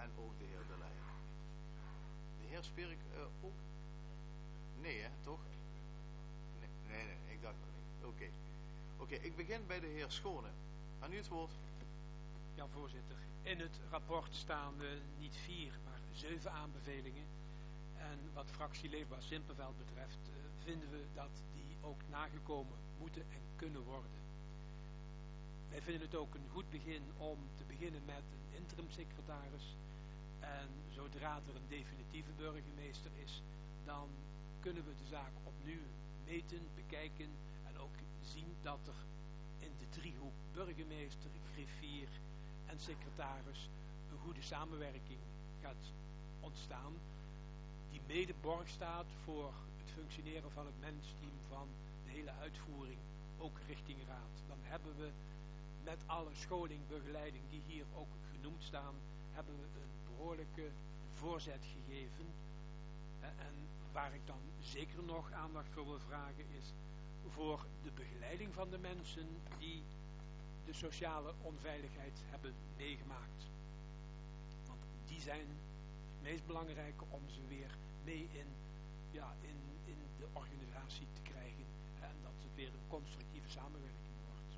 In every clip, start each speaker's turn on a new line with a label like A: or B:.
A: en ook de heer De Leijer. De heer Spierik ook? Nee, hè, toch? Nee, ik dacht nog niet. Oké, ik begin bij de heer Schone. Aan u het woord.
B: Ja, voorzitter. In het rapport staan niet 4, maar 7 aanbevelingen. En wat fractie Leefbaar Simpelveld betreft vinden we dat die ook nagekomen moeten en kunnen worden. Wij vinden het ook een goed begin om te beginnen met een interimsecretaris. En zodra er een definitieve burgemeester is, dan kunnen we de zaak opnieuw meten, bekijken en ook zien dat er in de driehoek burgemeester, griffier en secretaris een goede samenwerking gaat ontstaan, die mede borg staat voor het functioneren van het managementteam van de hele uitvoering, ook richting raad. Dan hebben we met alle scholing, begeleiding die hier ook genoemd staan, hebben we een behoorlijke voorzet gegeven. En waar ik dan zeker nog aandacht voor wil vragen is voor de begeleiding van de mensen die de sociale onveiligheid hebben meegemaakt. Want die zijn het meest belangrijke om ze weer mee in de organisatie te krijgen. En dat het weer een constructieve samenwerking wordt.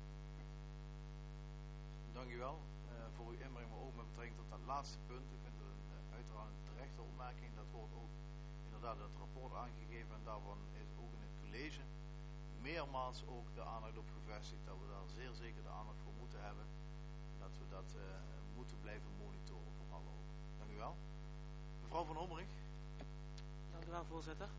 A: Dank u wel voor uw inbreng, maar ook met betrekking tot dat laatste punt. Ik vind het uiteraard een terechte opmerking. Dat wordt ook inderdaad in het rapport aangegeven en daarvan is ook in het college meermaals ook de aandacht op gevestigd dat we daar zeer zeker de aandacht voor moeten hebben. Dat we dat moeten blijven monitoren vooral ook. Dank u wel. Mevrouw van Hommerig.
C: Dank u wel, voorzitter.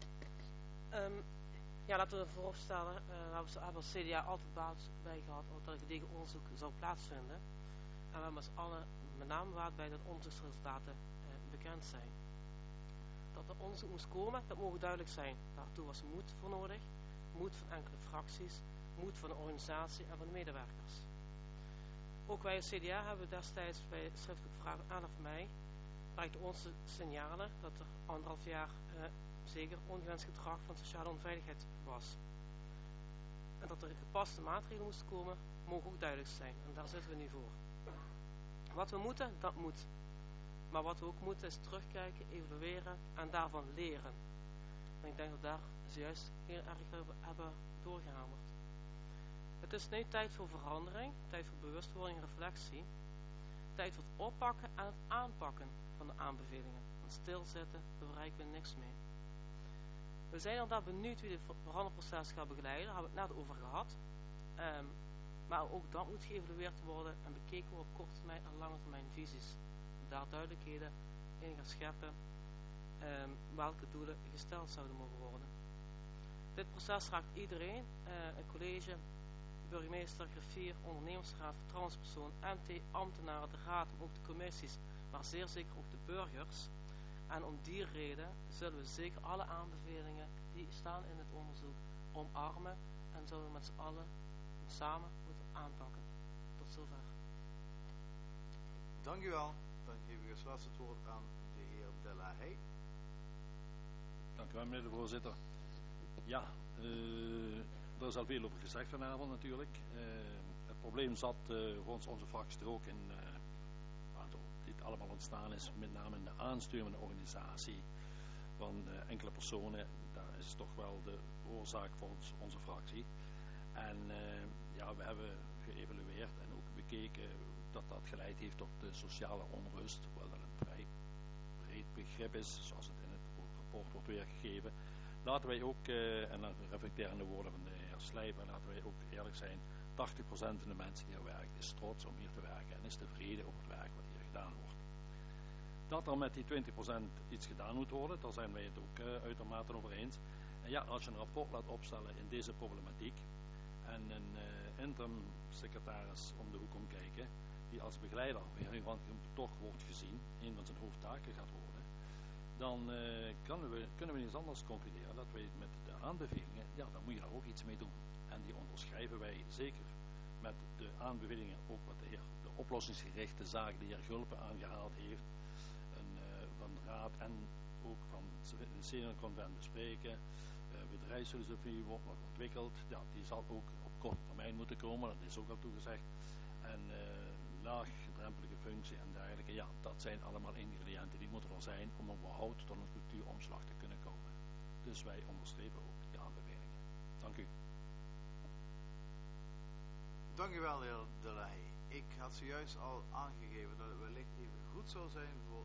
C: Laten we vooropstellen, we hebben als CDA altijd baat bij gehad dat er gedegen onderzoek zou plaatsvinden. En we hebben met z'n allen met name baat bij dat onderzoeksresultaten bekend zijn. Dat er onderzoek moest komen, dat mogen duidelijk zijn. Daartoe was moed voor nodig. Moed van enkele fracties, moed van de organisatie en van de medewerkers. Ook wij als CDA hebben destijds bij schriftelijke vragen aandacht van mij bereikte ons signalen dat er 1,5 jaar zeker ongewenst gedrag van sociale onveiligheid was. En dat er gepaste maatregelen moesten komen, mogen ook duidelijk zijn. En daar zitten we nu voor. Wat we moeten, dat moet. Maar wat we ook moeten is terugkijken, evalueren en daarvan leren. En ik denk dat daar zojuist heel erg hebben doorgehamerd. Het is nu tijd voor verandering, tijd voor bewustwording en reflectie. Tijd voor het oppakken en het aanpakken van de aanbevelingen. Want stilzitten, daar bereiken we niks mee. We zijn inderdaad benieuwd wie het veranderproces gaat begeleiden. Daar hebben we het net over gehad. Maar ook dat moet geëvalueerd worden en bekeken worden op korte termijn en lange termijn visies. Daar duidelijkheden in gaan scheppen welke doelen gesteld zouden mogen worden. Dit proces raakt iedereen, het college, burgemeester, griffier, ondernemersraad, vertrouwenspersoon, MT, ambtenaren, de raad, maar ook de commissies, maar zeer zeker ook de burgers. En om die reden zullen we zeker alle aanbevelingen die staan in het onderzoek omarmen en zullen we met z'n allen samen moeten aanpakken. Tot zover.
A: Dank u wel. Dan geef ik als laatste het woord aan de heer De La Haye.
D: Dank u wel, meneer de voorzitter. Ja, er is al veel over gezegd vanavond natuurlijk. Het probleem zat volgens onze fractie er ook in, waar dit allemaal ontstaan is, met name in de aansturende organisatie van enkele personen. Daar is toch wel de oorzaak volgens onze fractie. En we hebben geëvalueerd en ook bekeken dat dat geleid heeft tot de sociale onrust, hoewel dat een vrij breed begrip is, zoals het in het rapport wordt weergegeven. Laten wij ook, en dan reflecterende woorden van de heer Slijper, laten wij ook eerlijk zijn, 80% van de mensen die hier werken is trots om hier te werken en is tevreden over het werk wat hier gedaan wordt. Dat er met die 20% iets gedaan moet worden, daar zijn wij het ook uitermate over eens. En ja, als je een rapport laat opstellen in deze problematiek en een interim secretaris om de hoek komt kijken, die als begeleider weer toch wordt gezien, een van zijn hoofdtaken gaat worden, dan kunnen we niet anders concluderen dat wij met de aanbevelingen, ja, dan moet je daar ook iets mee doen. En die onderschrijven wij zeker met de aanbevelingen, ook wat de oplossingsgerichte zaken die heer Gulpen aangehaald heeft, van de raad en ook van de seniorconvent bespreken. Bedrijfsfilosofie wordt nog ontwikkeld, ja, die zal ook op korte termijn moeten komen, dat is ook al toegezegd. En laagdrempelige functie en dergelijke. Ja, dat zijn allemaal ingrediënten die moeten er zijn om überhaupt tot een cultuuromslag te kunnen komen. Dus wij onderstrepen ook die aanbevelingen. Dank u.
A: Dank u wel, heer De Leij. Ik had zojuist al aangegeven dat het wellicht even goed zou zijn voor...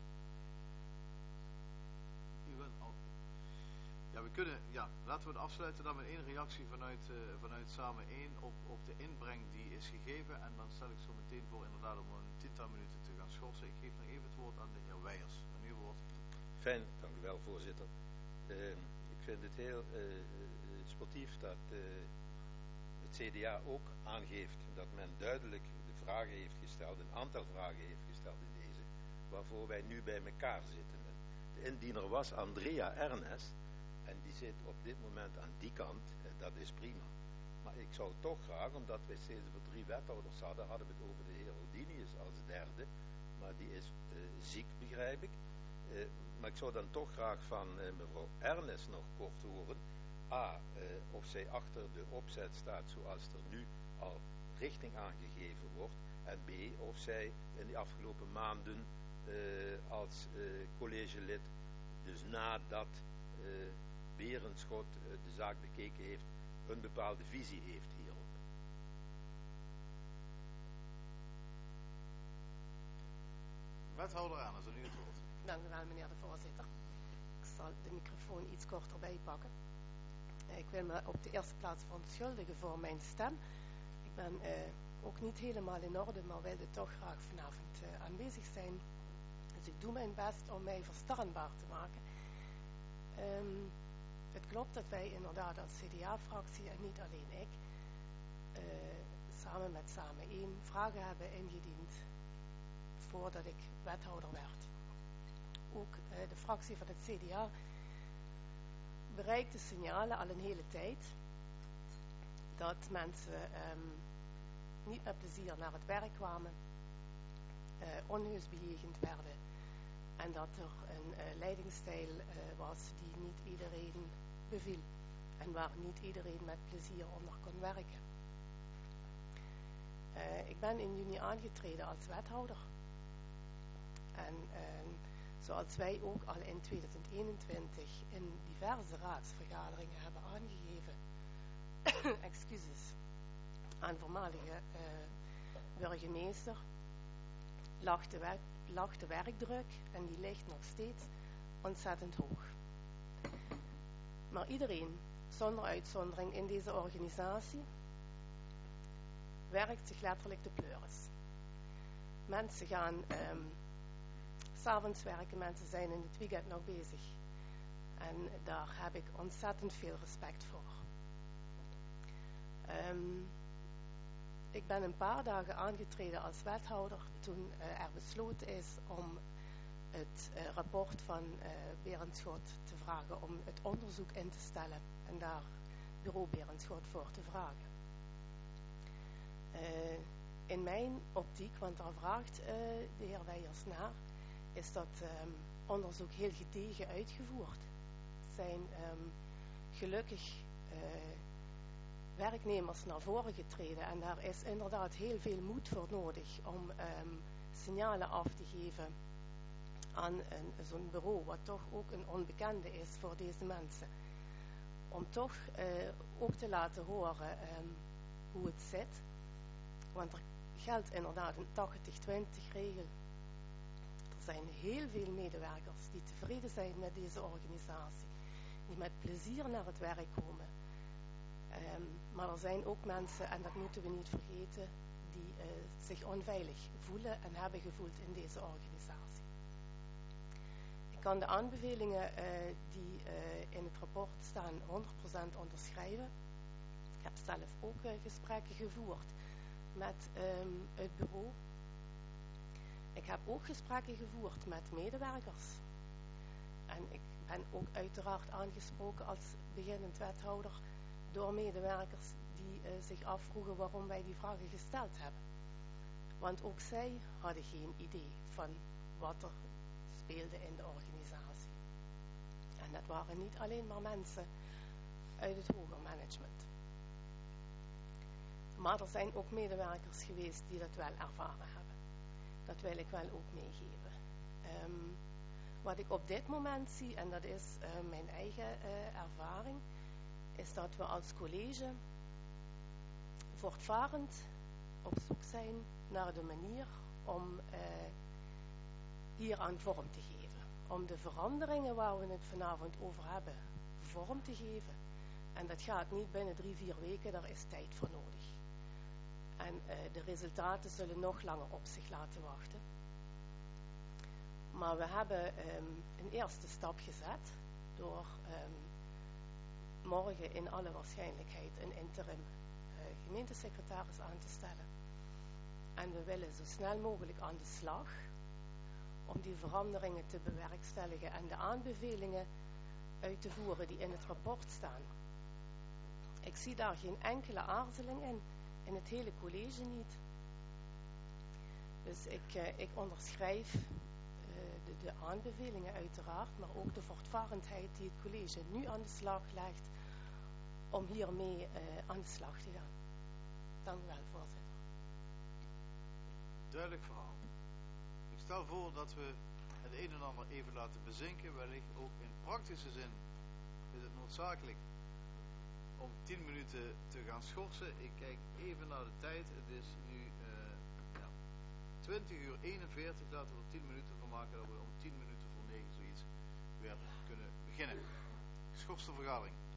A: Ja, we kunnen, ja, laten we het afsluiten dan met één reactie vanuit Samen 1 op de inbreng die is gegeven. En dan stel ik zo meteen voor inderdaad om een 10 minuten te gaan schorsen. Ik geef nog even het woord aan de heer Weijers. Aan uw woord.
E: Fijn, dank u wel, voorzitter. Ik vind het heel sportief dat het CDA ook aangeeft dat men duidelijk de vragen heeft gesteld, een aantal vragen heeft gesteld in deze, waarvoor wij nu bij elkaar zitten. De indiener was Andrea Ernest en die zit op dit moment aan die kant, dat is prima. Maar ik zou toch graag, omdat wij steeds voor 3 wethouders hadden we het over de heer Odinius als derde, maar die is ziek, begrijp ik. Maar ik zou dan toch graag van mevrouw Ernest nog kort horen. A, of zij achter de opzet staat zoals er nu al richting aangegeven wordt. En B, of zij in de afgelopen maanden als collegelid, dus nadat Berenschot de zaak bekeken heeft, een bepaalde visie heeft hierop.
A: Wethouder aan, is er nu het woord.
F: Dank u wel, meneer de voorzitter. Ik zal de microfoon iets korter bijpakken. Ik wil me op de eerste plaats verontschuldigen voor mijn stem. Ik ben ook niet helemaal in orde, maar wilde toch graag vanavond aanwezig zijn. Dus ik doe mijn best om mij verstaanbaar te maken. Het klopt dat wij inderdaad als CDA-fractie, en niet alleen ik, samen met Samen 1 vragen hebben ingediend voordat ik wethouder werd. Ook de fractie van het CDA bereikte signalen al een hele tijd dat mensen niet met plezier naar het werk kwamen, onheus bejegend werden en dat er een leidingsstijl was die niet iedereen beviel en waar niet iedereen met plezier onder kon werken. Ik ben in juni aangetreden als wethouder en zoals wij ook al in 2021 in diverse raadsvergaderingen hebben aangegeven, excuses, aan voormalige burgemeester, lag de werkdruk en die ligt nog steeds ontzettend hoog. Maar iedereen, zonder uitzondering in deze organisatie, werkt zich letterlijk de pleuris. Mensen gaan 's avonds werken, mensen zijn in het weekend nog bezig. En daar heb ik ontzettend veel respect voor. Ik ben een paar dagen aangetreden als wethouder toen er besloten is om het rapport van Berenschot te vragen, om het onderzoek in te stellen en daar bureau Berenschot voor te vragen. In mijn optiek, want daar vraagt de heer Weijers naar, is dat onderzoek heel gedegen uitgevoerd. Zijn gelukkig werknemers naar voren getreden en daar is inderdaad heel veel moed voor nodig om signalen af te geven aan zo'n bureau, wat toch ook een onbekende is voor deze mensen. Om toch ook te laten horen hoe het zit, want er geldt inderdaad een 80-20 regel. Er zijn heel veel medewerkers die tevreden zijn met deze organisatie, die met plezier naar het werk komen. Maar er zijn ook mensen, en dat moeten we niet vergeten, die zich onveilig voelen en hebben gevoeld in deze organisatie. Ik kan de aanbevelingen die in het rapport staan 100% onderschrijven. Ik heb zelf ook gesprekken gevoerd met het bureau. Ik heb ook gesprekken gevoerd met medewerkers. En ik ben ook uiteraard aangesproken als beginnend wethouder door medewerkers die zich afvroegen waarom wij die vragen gesteld hebben. Want ook zij hadden geen idee van wat er speelde in de organisatie. En dat waren niet alleen maar mensen uit het hoger management. Maar er zijn ook medewerkers geweest die dat wel ervaren hebben. Dat wil ik wel ook meegeven. Wat ik op dit moment zie, en dat is mijn eigen ervaring, is dat we als college voortvarend op zoek zijn naar de manier om hier aan vorm te geven. Om de veranderingen waar we het vanavond over hebben, vorm te geven. En dat gaat niet binnen 3-4 weken, daar is tijd voor nodig. En de resultaten zullen nog langer op zich laten wachten. Maar we hebben een eerste stap gezet door morgen in alle waarschijnlijkheid een interim gemeentesecretaris aan te stellen. En we willen zo snel mogelijk aan de slag om die veranderingen te bewerkstelligen en de aanbevelingen uit te voeren die in het rapport staan. Ik zie daar geen enkele aarzeling in het hele college niet. Dus ik onderschrijf de aanbevelingen uiteraard, maar ook de voortvarendheid die het college nu aan de slag legt om hiermee aan de slag te gaan. Dank u wel, voorzitter.
A: Duidelijk verhaal. Ik stel voor dat we het een en ander even laten bezinken. Wellicht ook in praktische zin is het noodzakelijk om 10 minuten te gaan schorsen. Ik kijk even naar de tijd. Het is nu 20:41. Laten we er 10 minuten van maken dat we om 10 minuten voor 9 zoiets weer kunnen beginnen. Geschorste vergadering.